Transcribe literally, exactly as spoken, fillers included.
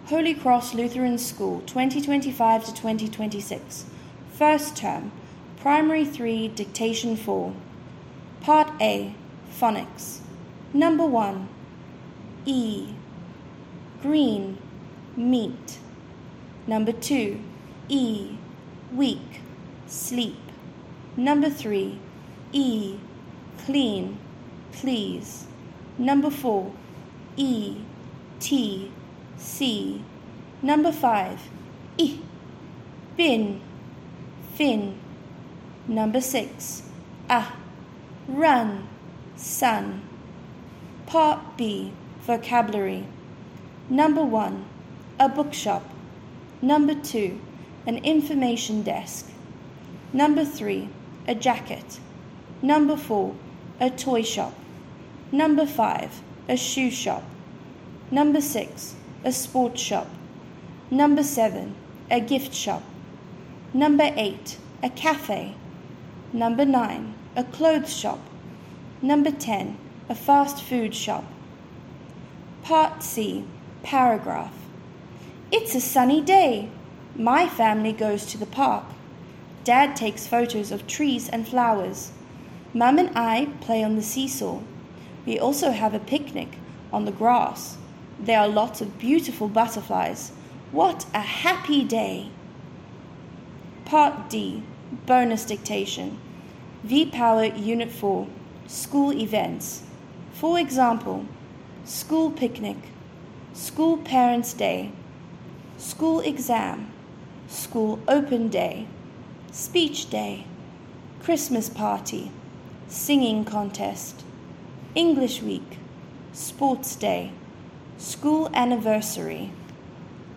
Holy Cross Lutheran School, twenty twenty-five to twenty twenty-six. First term, Primary three, Dictation four. Part A, Phonics. Number one, E. Green, meat. Number two, E. Weak, sleep. Number three, E. Clean, please. Number four, E. T. C. Number five, I. Bin, fin. Number six, Ah. Run, sun. Part B, Vocabulary. Number one, a bookshop. Number two, an information desk. Number three, a jacket. Number four, a toy shop. Number five, a shoe shop. Number six, a sports shop. Number seven, a gift shop. Number eight, a cafe. Number nine, a clothes shop. Number ten, a fast food shop. Part C, Paragraph. It's a sunny day. My family goes to the park. Dad takes photos of trees and flowers. Mum and I play on the seesaw. We also have a picnic on the grass. There are lots of beautiful butterflies. What a happy day! Part D, Bonus Dictation. V-Power Unit four, School Events. For example, School Picnic, School Parents' Day, School Exam, School Open Day, Speech Day, Christmas Party, Singing Contest, English Week, Sports Day, School Anniversary.